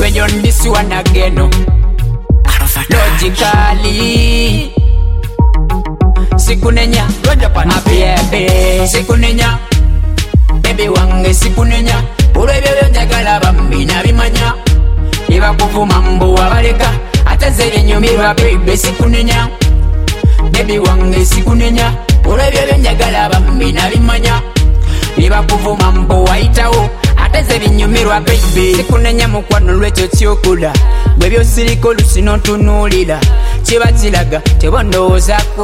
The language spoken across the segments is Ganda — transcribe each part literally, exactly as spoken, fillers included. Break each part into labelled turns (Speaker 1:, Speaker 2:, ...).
Speaker 1: way on this one again. Logically sikunenya my baby, sikunenya baby wange sikunenya olwebyo byonjagala bambi nabimanya ebakuvuma mbu wabaleka ate nze byenyumirwa baby sikunenya baby wange sikunenya olwebyo byonjagala bambi nabimanya ebakuvuma mbu wayitawo ate nze binyumirwa baby sikunenya mukwano lwekyo kyokula bwe byosirika olusi n'ontunuulira kiba kiraga tebondowoozaako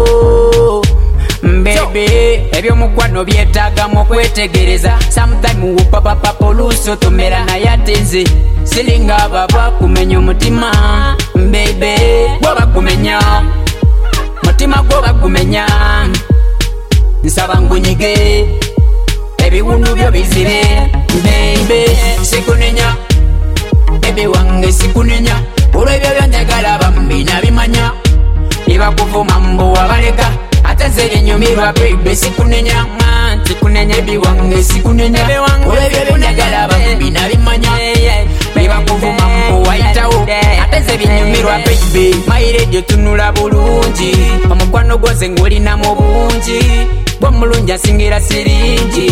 Speaker 1: baby ebyomukwano byetaaga mu kwetegereza sometime wupapapapa oluusi otomera naye ate nze siringa baba kumenya omutima baby gwoba kumenya mutima gwoba kumenya nsaba ngunyige ebiwundu byo bizire baby sikunenya baby wange sikunenya olwebyo byonjagala bambi nabimanya ebakuvuma mbu wabaleka ate nze byenyumirwa baby sikunenya sikunenya baby wange sikunenya olwebyo byonjagala bambi nabimanya ebakuvuma mbu wayitawo ate nze byenyumirwa baby mayiredio tunula bulungi omukwano gwoze ng'olinamu bungi bw'omulungi asingira siringi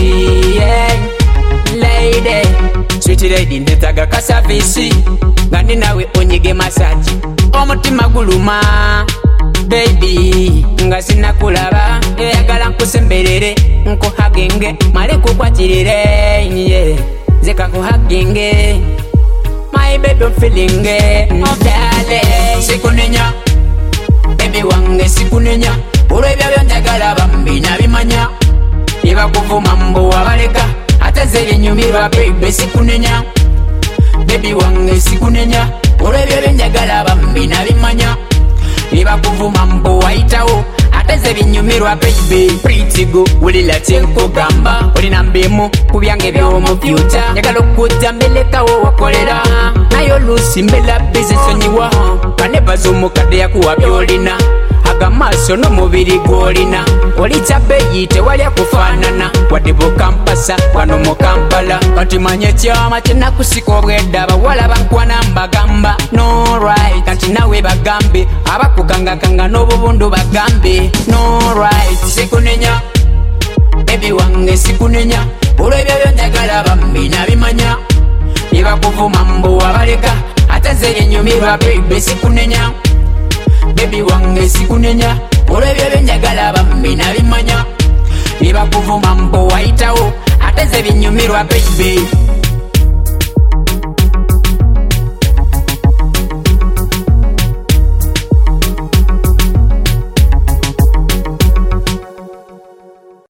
Speaker 1: lady sweet lady ndetaga kasavisi nga ndi nawe onyige masaji omutima guluma baby nga sinakulaba eyagala nkusemberere nkuhagenge male kukwatirire yeah. Zeka kuhagenge my baby I'm feeling it oh darling sikunenya baby wange sikunenya olwebyo byonjagala bambi nabimanya ebakuvuma mbu wabaleka ate nze byenyumirwa baby sikunenya baby wange sikunenya olwebyo byenjagala bambi nabimanya ebakuvuma mbu wayitawo ate nze binyumirwa baby pretty go wulira kyenkugamba olina mbimu ku byange by'omu future njagala okujja mbelekawo wakolera naye oluusi mbela bizisonyiwa kanebaza omukadde yakuwa byolina agamaaso n'omubiri gwolina oli kyabeeyi tewali akufaanana wadde bukampasa wano mu Kampala kati manye kyama kyenakusika obwedda abawala bankwana mbagamba no right kati nawe bagambe abakugangaganga n'obubundu bagambe no right sikunenya baby wange sikunenya olwebyo byonjagala bambi nabimanya ebakuvuma mbu wabaleka ate nze byenyumirwa baby sikunenya baby wange sikunenya olwebyo byenjagala bambi nabimanya ebakuvuma mbu wayitawo ate nze binyumirwa baby